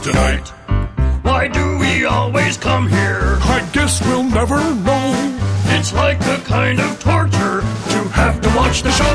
tonight. Why do we always come here? I guess we'll never know. It's like a kind of torture to have to watch the show.